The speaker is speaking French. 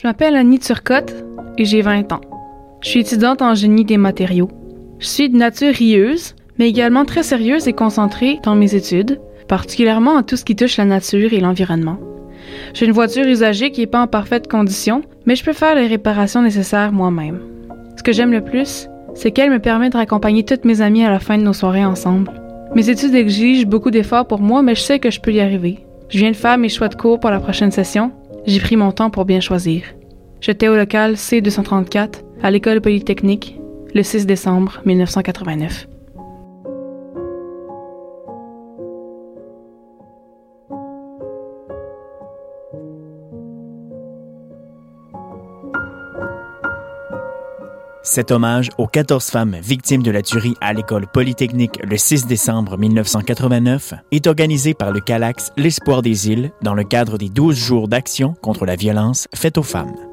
Je m'appelle Annie Turcotte et j'ai 20 ans. Je suis étudiante en génie des matériaux. Je suis de nature rieuse, mais également très sérieuse et concentrée dans mes études, particulièrement en tout ce qui touche la nature et l'environnement. J'ai une voiture usagée qui n'est pas en parfaite condition, mais je peux faire les réparations nécessaires moi-même. Ce que j'aime le plus, c'est qu'elle me permet de raccompagner toutes mes amies à la fin de nos soirées ensemble. Mes études exigent beaucoup d'efforts pour moi, mais je sais que je peux y arriver. Je viens de faire mes choix de cours pour la prochaine session. J'ai pris mon temps pour bien choisir. J'étais au local C234, à l'École polytechnique, le 6 décembre 1989. Cet hommage aux 14 femmes victimes de la tuerie à l'École polytechnique le 6 décembre 1989 est organisé par le CALAX L'Espoir des îles dans le cadre des 12 jours d'action contre la violence faite aux femmes.